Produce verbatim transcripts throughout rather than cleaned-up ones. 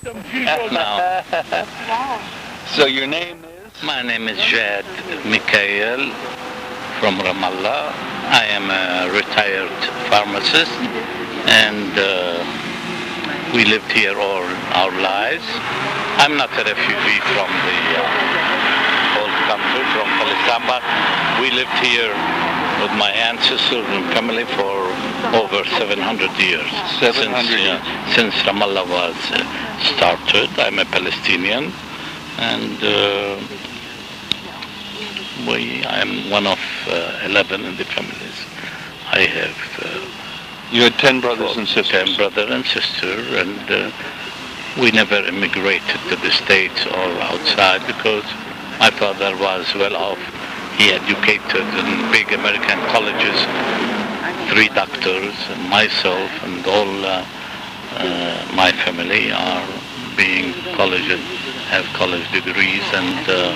some people. Now. Wow. So your name is? My name is Jad Mikhail from Ramallah. I am a retired pharmacist, and uh, we lived here all our lives. I'm not a refugee from the uh, old country, from Palestine, but we lived here with my ancestors and family for over seven hundred years. seven hundred since, years. Uh, since Ramallah was uh, started. I'm a Palestinian, and uh, we, I'm one of uh, eleven in the families. I have uh, You had ten brothers and sisters. ten brother and sister, and uh, we never immigrated to the States or outside because my father was well off. He educated in big American colleges, three doctors, and myself, and all uh, uh, my family are being college, have college degrees, and uh,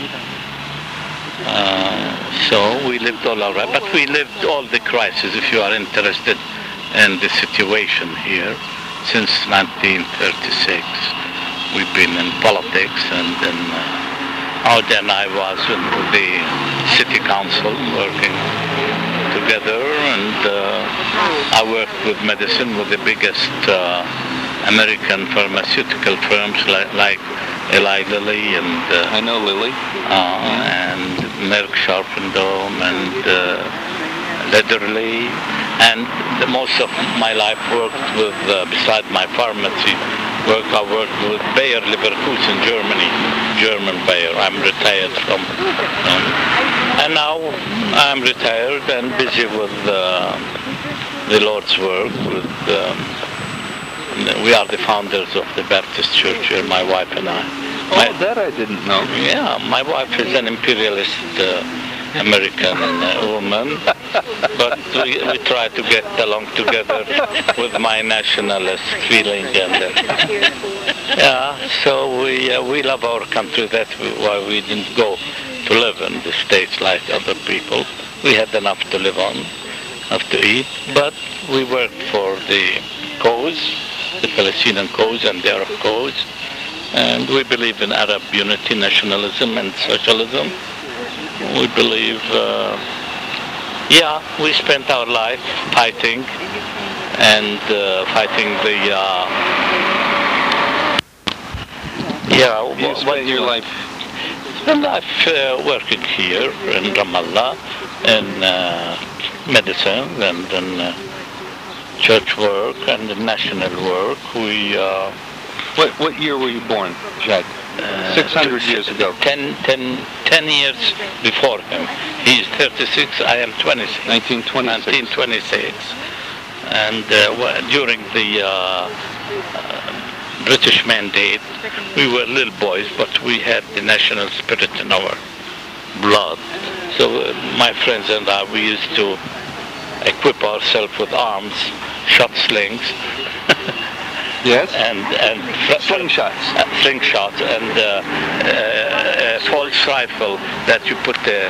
uh, so we lived all our life. But we lived all the crises. If you are interested in the situation here, since nineteen thirty-six, we've been in politics, and then. Uh, Oh, then I was in the city council working together, and uh, I worked with medicine with the biggest uh, American pharmaceutical firms like, like Eli Lilly and uh, I know Lily. uh, and Merck Sharp and Dohme and uh, Lederle, and the, most of my life worked with, uh, beside my pharmacy work, I worked with Bayer Leverkusen, Germany, German Bayer. I'm retired from them. And now I'm retired and busy with uh, the Lord's work. With um, we are the founders of the Baptist Church here, my wife and I. My, Oh, that I didn't know. yeah, my wife is an imperialist uh, American uh, woman, but we, we try to get along together with my nationalist feeling. And uh, yeah, so we uh, we love our country. That's why we didn't go to live in the States like other people. We had enough to live on, enough to eat, but we worked for the cause, the Palestinian cause and the Arab cause. And we believe in Arab unity, nationalism, and socialism. We believe, uh, yeah, we spent our life fighting and uh, fighting the, uh, yeah. You what- spent your life. Spent life uh, working here in Ramallah in uh, medicine and in uh, church work and in national work. We. Uh, What what year were you born, Jad? Uh, Six hundred years ago. ten, ten, ten years before him. He's thirty-six, I am twenty-six. nineteen twenty-six. nineteen twenty-six. And uh, wa- during the uh, uh, British Mandate, we were little boys, but we had the national spirit in our blood. So uh, my friends and I, we used to equip ourselves with arms, shot slings, Yes. and and fr- Slingshots. uh, slingshot and uh, uh, a false rifle that you put a,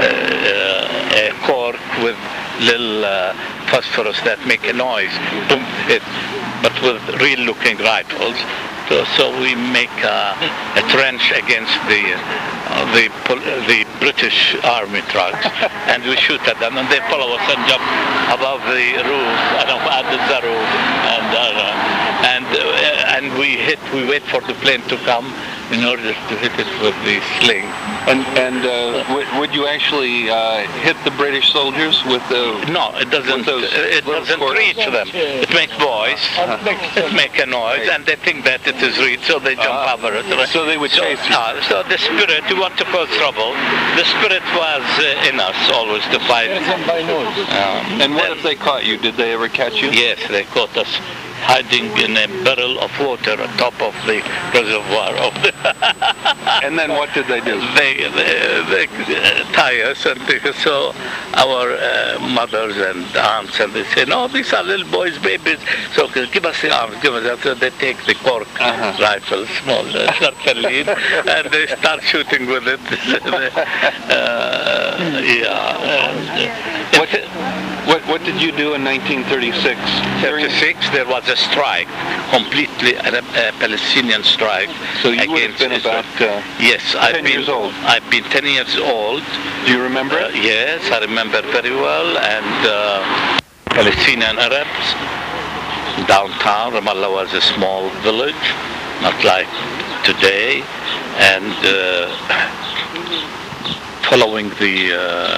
a, a cork with little uh, phosphorus that make a noise, boom, hit, but with real-looking rifles. So, so we make uh, a trench against the uh, the pol- the British Army trucks, and we shoot at them, and they follow us and jump above the roof, and at the roof, and uh, and uh, and we hit. We wait for the plane to come in order to hit it with the sling. And and uh, w- would you actually uh, hit the British soldiers with the? No, it doesn't. With those It little doesn't cords? reach them. It makes noise. It makes a noise, and they think that it is reach, so they jump Uh, over it. so they would so, chase you. uh, so the spirit, you want to cause trouble. The spirit was uh, in us always to fight. Um, And what if they caught you? Did they ever catch you? Yes, they caught us hiding in a barrel of water on top of the reservoir of the. And then what did they do? They, they, they uh, tie us, and they, so our uh, mothers and aunts, and they say, no, these are little boys, babies, so give us the arms, give us that. So they take the cork Uh-huh. rifle, small, uh, Sartallin, and they start shooting with it. uh, yeah. And, uh, What, What What did you do in nineteen thirty-six? thirty-six, there was a strike, completely a, a Palestinian strike. So you would have against been Israel. about uh, Yes, I've ten been, years old. I've been ten years old. Do you remember Uh, it? yes, I remember very well. And uh, Palestinian Arabs, downtown Ramallah was a small village, not like today. And uh, following the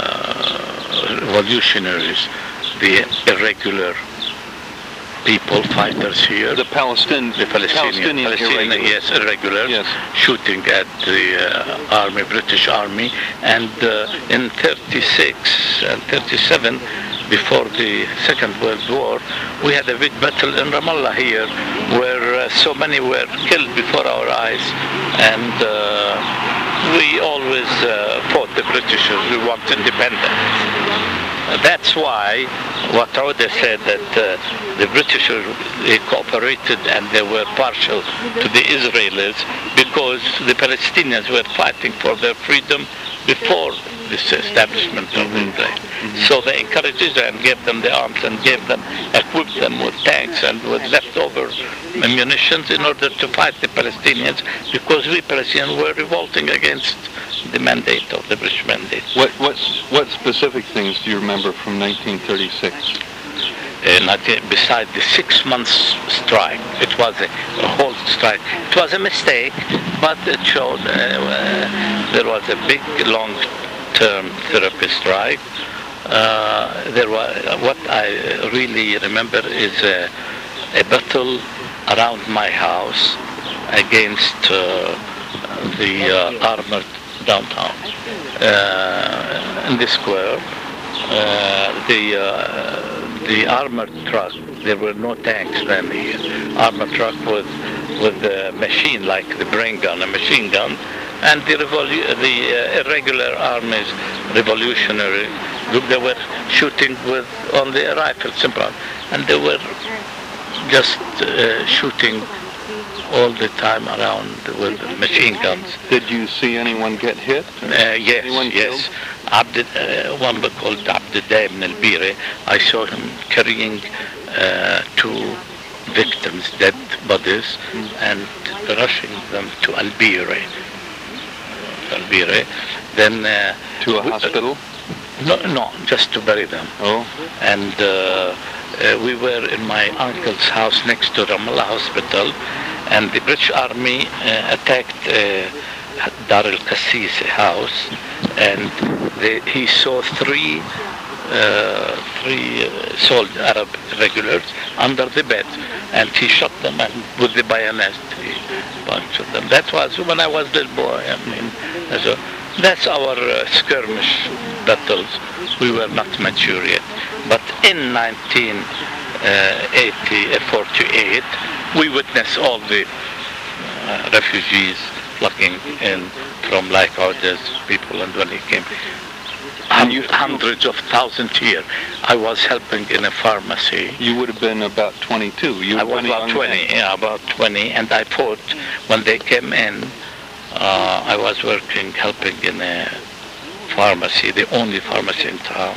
uh, revolutionaries, the irregular people, fighters here, The Palestinian, the Palestinian, Palestinian, Palestinian irregulars. yes, irregulars, Yes. shooting at the uh, army, British army, and uh, in thirty-six and thirty-seven, before the Second World War, we had a big battle in Ramallah here, where uh, so many were killed before our eyes, and uh, we always uh, fought the Britishers. We want independence. That's why what Auda said, that uh, the Britishers they cooperated and they were partial to the Israelis because the Palestinians were fighting for their freedom before this establishment of Israel. So they encouraged Israel and gave them the arms and gave them, equipped them with tanks and with leftover munitions in order to fight the Palestinians, because we Palestinians were revolting against the mandate of the British mandate. What What What specific things do you remember from nineteen thirty-six? And I think beside the six months strike, it was a, a whole strike. It was a mistake, but it showed uh, uh, there was a big, long-term therapy strike. Uh, there was what I really remember is a, a battle around my house against uh, the uh, armored downtown uh, in the square. Uh, the uh, the armored truck. There were no tanks then. The armored truck with with a machine like the brain gun, a machine gun, and the revolu- the uh, irregular armies, revolutionary group. They were shooting with on the rifle, simple, and they were just uh, shooting all the time around with machine guns. Did you see anyone get hit? Uh, yes, Anyone yes. Abd, uh, one called Abd Daim al-Biri, I saw him carrying uh, two victims, dead bodies, mm. and rushing them to Al-Biri. Al-Biri. Then uh, to a hospital? Uh, no, no, just to bury them. Oh. And uh, uh, we were in my uncle's house next to Ramallah Hospital, and the British Army uh, attacked uh, Dar al-Qassis house, and they, he saw three uh, three uh, soldiers, Arab regulars, under the bed, and he shot them, and with the bayonet he punctured them. That was when I was a little boy. I mean, so that's our uh, skirmish battles. We were not mature yet. But in nineteen eighty, forty-eight, we witnessed all the uh, refugees flocking in from like others people, and when he came, And you, hundreds of thousands here. I was helping in a pharmacy. You would have been about twenty-two. You I was about twenty, man. yeah, about twenty, and I fought when they came in. Uh, I was working, helping in a pharmacy, the only pharmacy in town,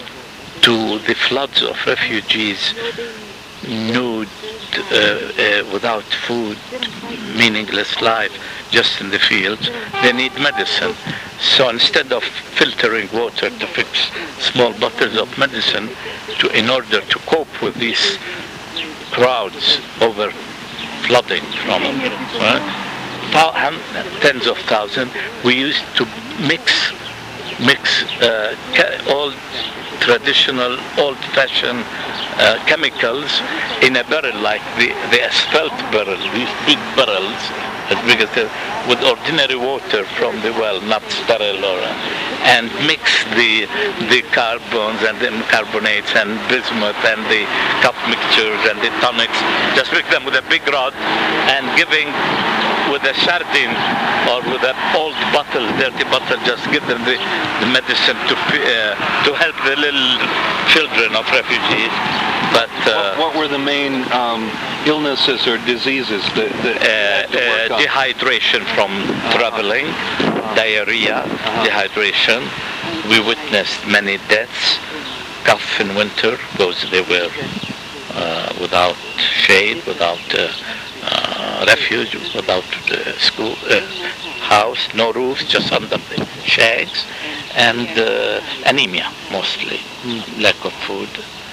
to the floods of refugees, nude, uh, uh, without food, meaningless life, just in the fields. They need medicine. So instead of filtering water to fix small bottles of medicine, to in order to cope with these crowds over flooding from uh, tens of thousands, we used to mix mix uh, old traditional, old-fashioned uh, chemicals in a barrel like the, the asphalt barrel, these big barrels, as big as the, with ordinary water from the well, not sterile, or, and mix the the carbons and the carbonates and bismuth and the cup mixtures and the tonics, just mix them with a big rod and giving with a sardine or with an old bottle, dirty bottle, just give them the, the medicine to uh, to help the little children of refugees. But uh, what, what were the main um, illnesses or diseases that, that uh, uh, dehydration from uh-huh. traveling, uh-huh. diarrhea, uh-huh. dehydration. We witnessed many deaths, scuff in winter because they were uh, without shade, without uh, uh, refuge, without uh, school, uh, house, no roofs, just under the shacks, and uh, anemia mostly, mm. lack of food.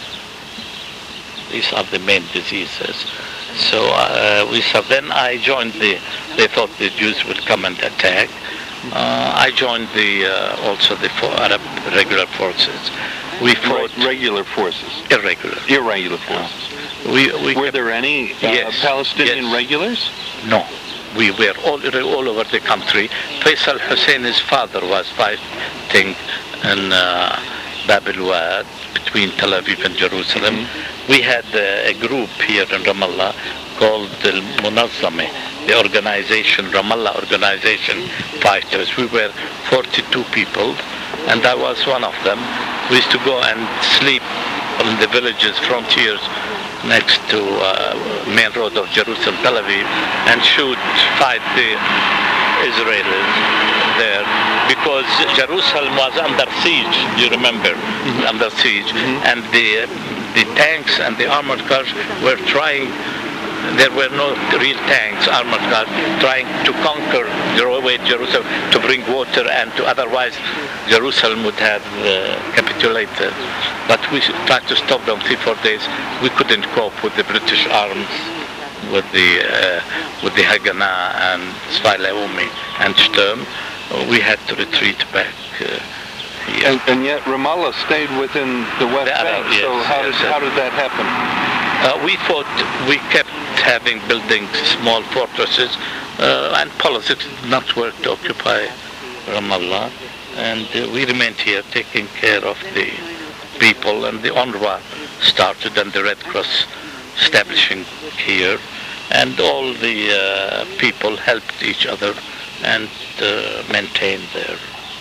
These are the main diseases. So uh, we saw. Then I joined the. They thought the Jews would come and attack. Uh, I joined the uh, also the for Arab regular forces. We fought regular forces. Irregular. Irregular forces. No. We, we were there any uh, yes, Palestinian yes. regulars? No. We were all all over the country. Faisal Hussein's father was fighting in uh, Bab al-Wad between Tel Aviv and Jerusalem. Mm-hmm. We had uh, a group here in Ramallah called the Munazzama, the organization, Ramallah Organization Fighters. We were forty-two people, and I was one of them. We used to go and sleep in the villages, frontiers, next to uh, main road of Jerusalem, Tel Aviv, and shoot, fight the Israelis there, because Jerusalem was under siege, you remember, mm-hmm. under siege, mm-hmm. and the the tanks and the armored cars were trying, there were no real tanks, armored cars, trying to conquer Jerusalem, to bring water, and to otherwise Jerusalem would have uh, capitulated. But we tried to stop them three, four days. We couldn't cope with the British arms, with the uh, with the Haganah and Tzvi Leumi and Sturm. We had to retreat back. Uh, Yeah. And, and yet Ramallah stayed within the West the Bank. Arab, yes, so how yes, did yes. how did that happen? Uh, we thought we kept having buildings, small fortresses, uh, and politics did not work to occupy Ramallah, and uh, we remained here taking care of the people. And the UNRWA started, and the Red Cross establishing here, and all the uh, people helped each other and uh, maintained their.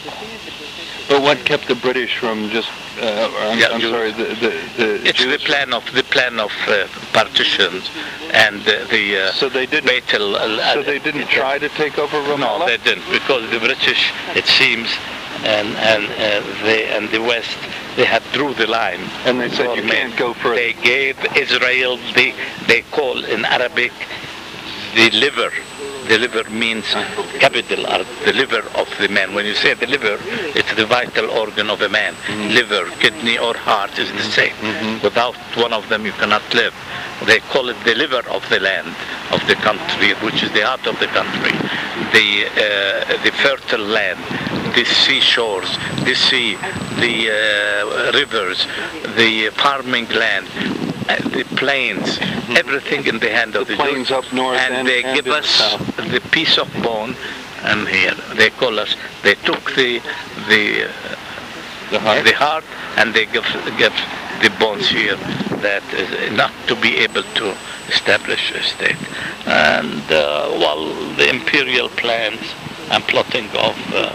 But what kept the British from just? Uh, I'm, yeah, I'm you, sorry. The, the, the it's Jews? the plan of the plan of uh, partitions and uh, the. Uh, so they didn't. Baitul, uh, so they didn't try to take over Ramallah. No, they didn't, because the British, it seems, and and uh, they and the West, they had drew the line. And they said you can't go further. They gave Israel the they call in Arabic the liver. The liver means capital, or the liver of the man. When you say the liver, it's the vital organ of a man. Mm-hmm. Liver, kidney, or heart is the same. Mm-hmm. Without one of them, you cannot live. They call it the liver of the land, of the country, which is the heart of the country. The uh, the fertile land, the seashores, the sea, the uh, rivers, the farming land, uh, the plains, mm-hmm. everything in the hand the of the plains Jews. up north, and, and they and give us the, the piece of bone, and here they call us. They took the the uh, the heart, the heart, and they give give the bones here. That is enough to be able to establish a state. And uh, while the imperial plans and plotting of uh,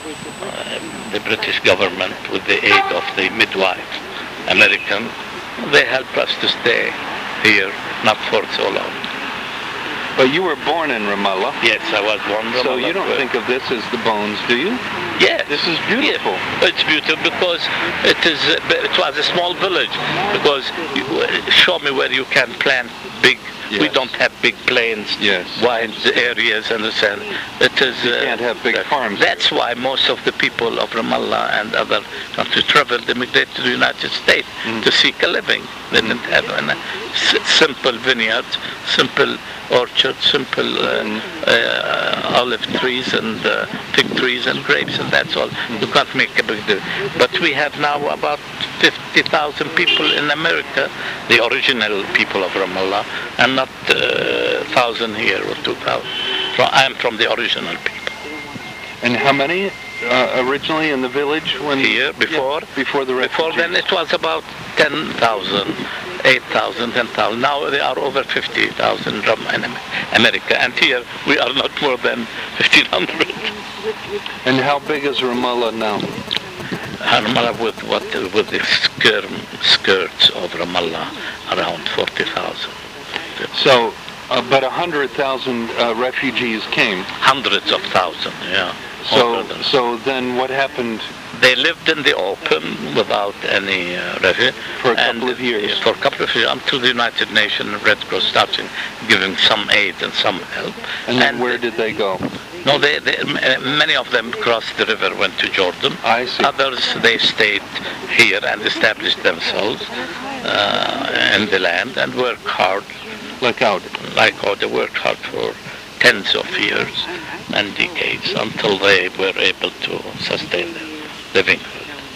uh, the British government with the aid of the midwife, American, they help us to stay here, not for so long. But you were born in Ramallah. Yes, I was born in Ramallah. So you don't think of this as the bones, do you? Yes. This is beautiful. Yes. It's beautiful because it is. It was a small village. Because you, show me where you can plant big. Yes. We don't have big plains, yes. wide areas, and so it is. You can't have big uh, farms. That's why most of the people of Ramallah and other countries traveled, immigrated to the United States mm. to seek a living. They mm. didn't have a s- simple vineyard, simple orchard, simple uh, mm. uh, olive trees and uh, fig trees and grapes, and that's all. Mm. You can't make a big deal. But we have now about fifty thousand people in America, the original people of Ramallah, and not uh, thousand here or two thousand. I am from the original people. And how many uh, originally in the village when here before? Yeah, before the refugees. Before then it was about ten thousand, eight thousand, ten thousand. Now they are over fifty thousand from America, and here we are not more than fifteen hundred. And how big is Ramallah now? Ramallah with what with the skir, skirts of Ramallah around forty thousand. So, uh, but a hundred thousand uh, refugees came. Hundreds of thousands, yeah. So, so then what happened they lived in the open without any uh, refuge. For a and, couple of years. For a couple of years, until the United Nations and Red Cross started giving some aid and some help. And, then where did they go? No, they, they, many of them crossed the river, went to Jordan. I see. Others, they stayed here and established themselves uh, in the land and worked hard. Like how? Like how they worked hard for tens of years and decades until they were able to sustain their livelihood.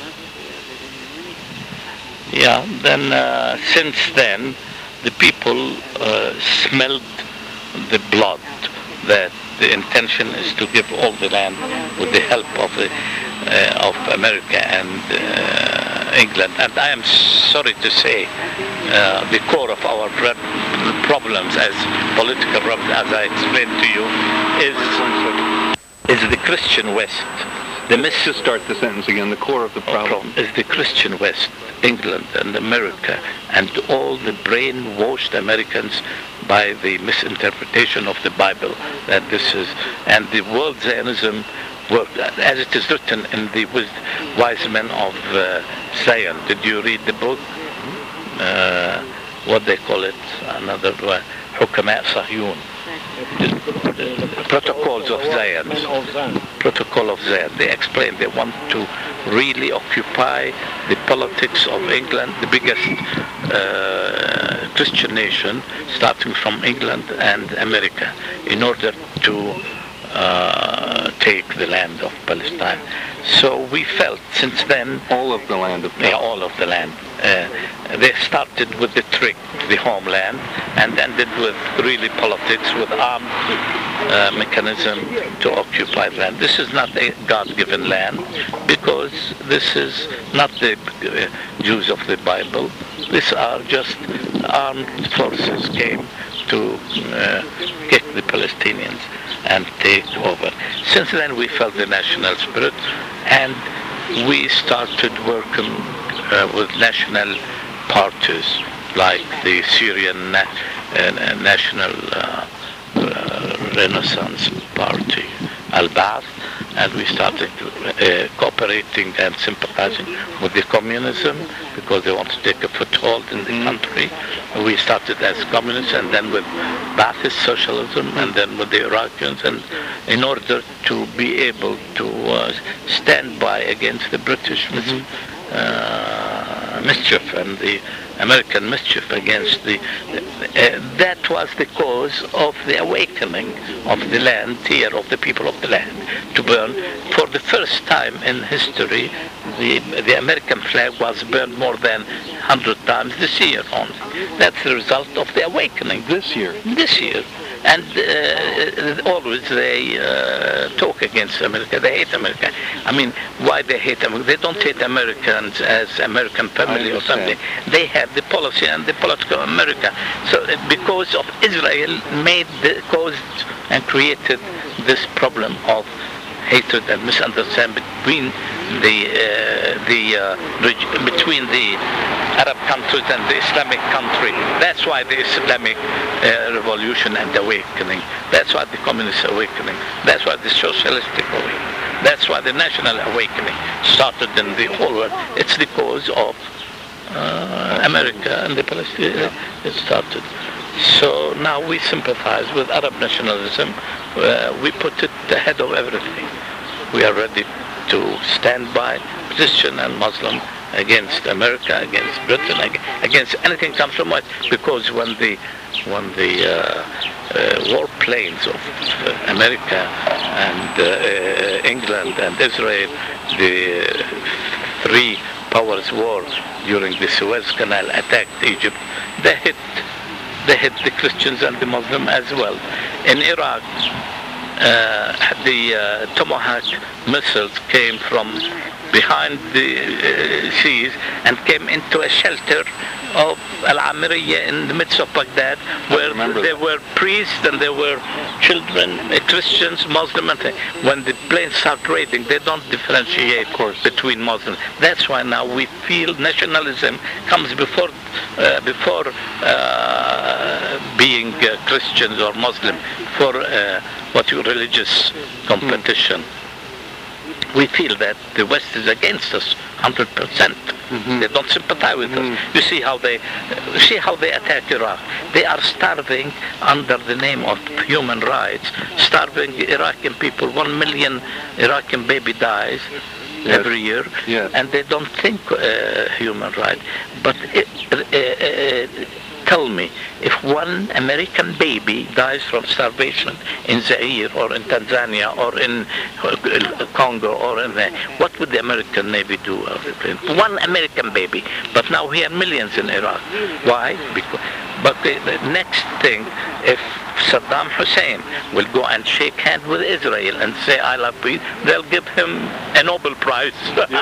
Yeah, then uh, since then, the people uh, smelled the blood that the intention is to give all the land with the help of the uh, of America and uh, England. And I am sorry to say, uh, the core of our problems as political problems, as I explained to you, is is the Christian West. The Let's just start the sentence again. The core of the problem is the Christian West, England and America, and all the brainwashed Americans by the misinterpretation of the Bible that this is, and the world Zionism worked, as it is written in the Wise Men of uh, Zion. Did you read the book? Uh, what they call it? Another one, Hukama Sahyun. The Protocols of Zion. Protocol of Zion. They explain they want to really occupy the politics of England, the biggest uh, Christian nation, starting from England and America, in order to uh, take the land of Palestine. So we felt since then... All of the land of Palestine. Yeah, all of the land. Uh, they started with the trick, the homeland, and ended with really politics, with armed uh, mechanism to occupy land. This is not a God-given land, because this is not the uh, Jews of the Bible. These are just armed forces came to uh, kick the Palestinians and take over. Since then we felt the national spirit, and we started working uh, with national parties like the Syrian Na- uh, National uh, uh, Renaissance Party, Al-Ba'ath, and we started uh, cooperating and sympathizing with the communism because they want to take a foothold in the mm-hmm. country. We started as communists, and then with Ba'athist socialism, and then with the Iraqis, and in order to be able to uh, stand by against the British mm-hmm. mis- uh, mischief and the American mischief against the, uh, that was the cause of the awakening of the land here, of the people of the land, to burn. For the first time in history, the, the American flag was burned more than one hundred times this year only. That's the result of the awakening. This year? This year. And uh, always they uh, talk against America. They hate America. I mean, why they hate America? They don't hate Americans as American family or something. They have the policy and the political America. So uh, because of Israel made the, caused and created this problem of hatred and misunderstanding between the uh, the uh, reg- between the Arab countries and the Islamic country. That's why the Islamic uh, revolution and awakening. That's why the communist awakening. That's why the socialistic awakening. That's why the national awakening started in the whole world. It's the cause of uh, America and the Palestinians. It started. So now we sympathize with Arab nationalism. Uh, we put it ahead of everything. We are ready to stand by Christian and Muslim against America, against Britain, against anything comes from us. Because when the when the uh, uh, war planes of uh, America and uh, England and Israel, the three powers war during the Suez Canal attacked Egypt, they hit they hit the Christians and the Muslim as well. In Iraq, uh, the uh, Tomahawk missiles came from behind the uh, seas and came into a shelter of Al-Amiriyya in the midst of Baghdad, where there were priests and there were children, uh, Christians, Muslims. And when the planes start raiding, they don't differentiate between Muslims. That's why now we feel nationalism comes before uh, before uh, being uh, Christians or Muslim, for uh, what you religious competition. we feel that the West is against us one hundred percent. Mm-hmm. They don't sympathize with mm-hmm. us. You see how they uh, see how they attack Iraq. They are starving under the name of human rights, starving Iraqi people. One million Iraqi baby dies yes. every year, yes. and they don't think uh, human rights. But it, uh, uh, tell me, if one American baby dies from starvation in Zaire or in Tanzania or in Congo or in there, what would the American Navy do? One American baby. But now we have millions in Iraq. Why? Because, but the, the next thing, if Saddam Hussein will go and shake hands with Israel and say, I love peace, they'll give him a Nobel Prize.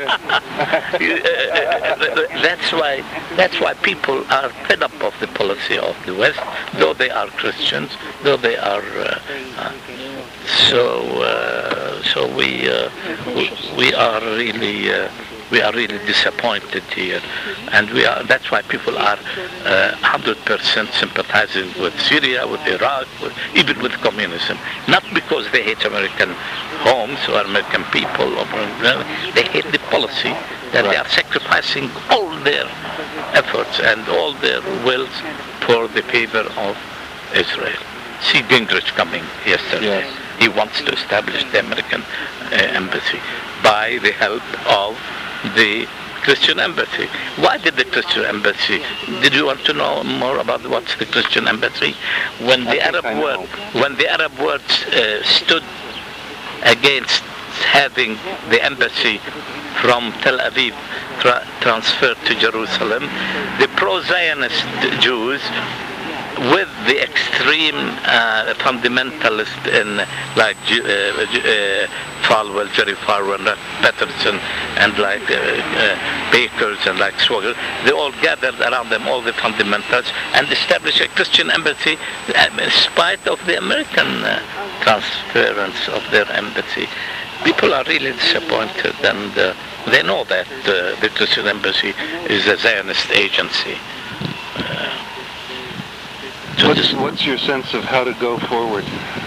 that's why that's why people are fed up of the policy of the West, though they are Christians, though they are uh, uh, so uh, so we, uh, we we are really uh, we are really disappointed here, and we are. That's why people are uh, one hundred percent sympathizing with Syria, with Iraq, with, even with communism. Not because they hate American homes or American people, or they hate the policy that right. they are sacrificing all their efforts and all their wills for the favor of Israel. See Gingrich coming yesterday. Yes. He wants to establish the American uh, embassy by the help of the Christian embassy. Why did the Christian embassy? Did you want to know more about what's the Christian embassy? When the Arab world, when the Arab world uh, stood against having the embassy from Tel Aviv tra- transferred to Jerusalem, the pro-Zionist Jews, with the extreme uh, fundamentalist in like uh, uh, Falwell, Jerry Falwell, and Patterson, and like uh, uh, Bakers and like Swagger, they all gathered around them, all the fundamentalists, and established a Christian embassy in spite of the American uh, transference of their embassy. People are really disappointed, and uh, they know that uh, the Christian embassy is a Zionist agency. Uh, What's, what's your sense of how to go forward?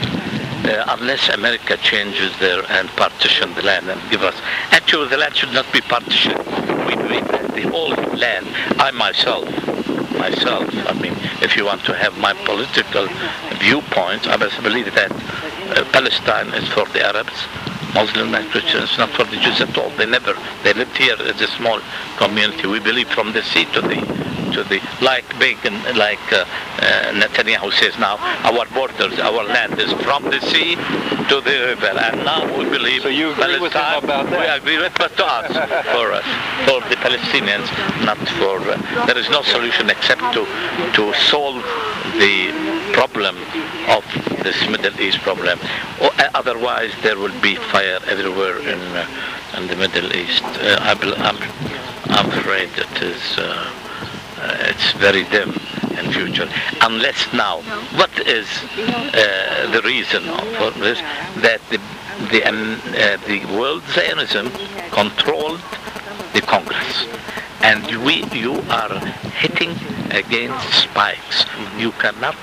Uh, unless America changes their and partition the land and give us. Actually, the land should not be partitioned. We believe that the whole land. I myself, myself. I mean, if you want to have my political viewpoints, I must believe that uh, Palestine is for the Arabs, Muslims and Christians, not for the Jews at all. They never. They lived here as a small community. We believe from the sea to the. To the, like Bacon, like uh, uh, Netanyahu says now, our borders, our land is from the sea to the river, and now we believe so you agree Palestine, with him about that? We agree with, but to us, for us, for the Palestinians, not for, uh, there is no solution except to, to solve the problem of this Middle East problem. Or, uh, otherwise, there will be fire everywhere in, uh, in the Middle East. Uh, I, I'm, I'm afraid it is... Uh, Uh, it's very dim in future. Unless now, what is uh, the reason for this? That the the, um, uh, the world Zionism controlled the Congress, and we you are hitting against spikes. You cannot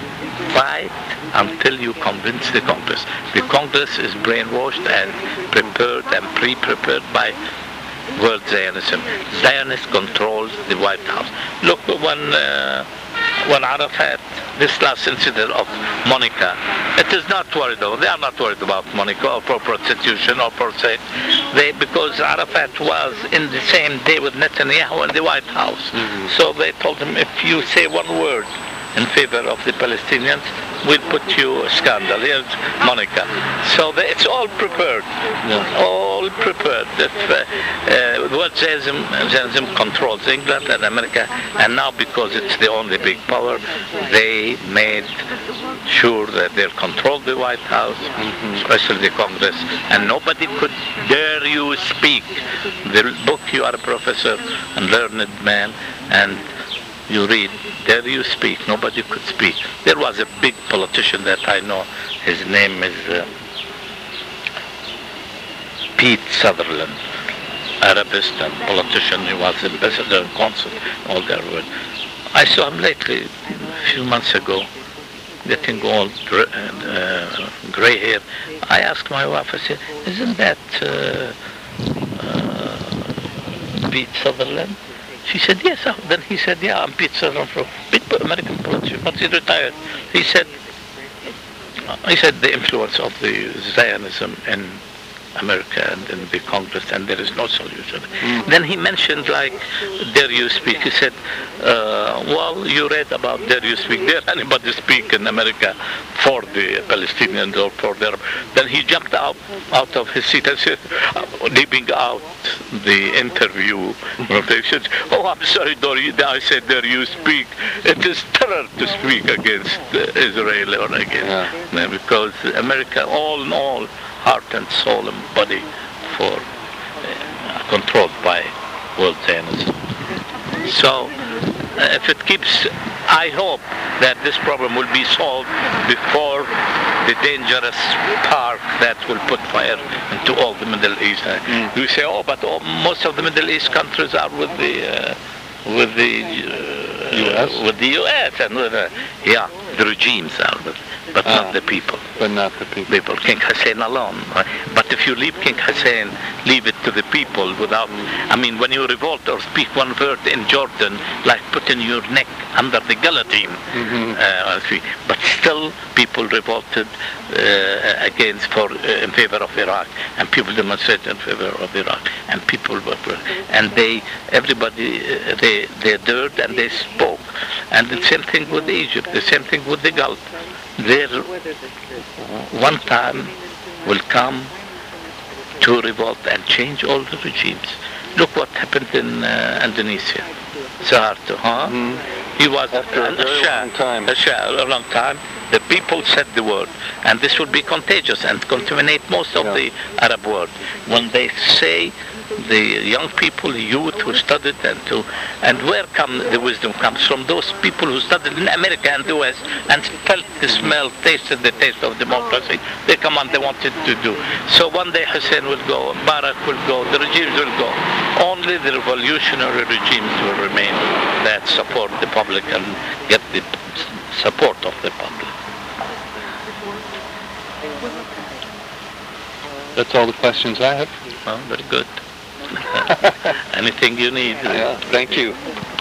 fight until you convince the Congress. The Congress is brainwashed and prepared and pre-prepared by world Zionism. Zionist controls the White House. Look, when uh, when Arafat, this last incident of Monica, it is not worried about. They are not worried about Monica or for prostitution or for sex. They because Arafat was in the same day with Netanyahu in the White House. Mm-hmm. So they told him, if you say one word in favor of the Palestinians, we'll put you a scandal. Here's Monica. So they, it's all prepared. Yeah. All prepared. If uh, uh, what Zionism, Zionism controls England and America, and now because it's the only big power, they made sure that they control the White House, mm-hmm. especially the Congress, and nobody could dare you speak. The book, you are a professor and learned man, and you read, dare you speak? Nobody could speak. There was a big politician that I know. His name is uh, Pete Sutherland, Arabist and politician. He was ambassador and consul all their world. I saw him lately, a few months ago. getting old, gr- uh, gray hair. I asked my wife, I said, isn't that uh, uh, Pete Sutherland? She said, yes. Uh, Then he said, yeah, I'm Pete Sutherland from big American politician, but he's retired. He said, he said the influence of the Zionism in America and in the Congress, and there is no solution. Mm. Then he mentioned, like, dare you speak? He said, uh, well, you read about dare you speak. Dare anybody speak in America for the Palestinians or for their... Then he jumped out, out of his seat and said, uh, leaving out the interview. He said, oh, I'm sorry, Dory. I said, dare you speak? It is terror to speak against uh, Israel or against... Yeah. Because America, all in all, heart and soul and body for uh, controlled by World Zionism. So uh, if it keeps, I hope that this problem will be solved before the dangerous spark that will put fire into all the Middle East. Mm. We say, oh, but oh, most of the Middle East countries are with the uh, with the uh, U S with the U S and with uh, yeah, the regimes are with. But ah, not the people. But not the people. People. King Hussein alone. But if you leave King Hussein, leave it to the people without... I mean, when you revolt or speak one word in Jordan, like putting your neck under the guillotine. Mm-hmm. Uh, but still, people revolted uh, against, for, uh, in favor of Iraq. And people demonstrated in favor of Iraq. And people were... And they, everybody, uh, they, they dared and they spoke. And the same thing with Egypt, the same thing with the Gulf. There, one time will come to revolt and change all the regimes. Look what happened in uh, Indonesia. Suharto, huh? Mm-hmm. He was After a, a very Shah, long time. A Shah, a long time. The people said the word, and this will be contagious and contaminate most of yeah. the Arab world. When they say the young people, youth who studied and to, and where come the wisdom comes from those people who studied in America and the West and felt the smell, tasted the taste of democracy. They come on, they wanted to do. So one day Hussein will go, Barak will go, the regimes will go. Only the revolutionary regimes will remain that support the public and get the support of the public. That's all the questions I have. Well, very good. Anything you need. Yeah, thank you.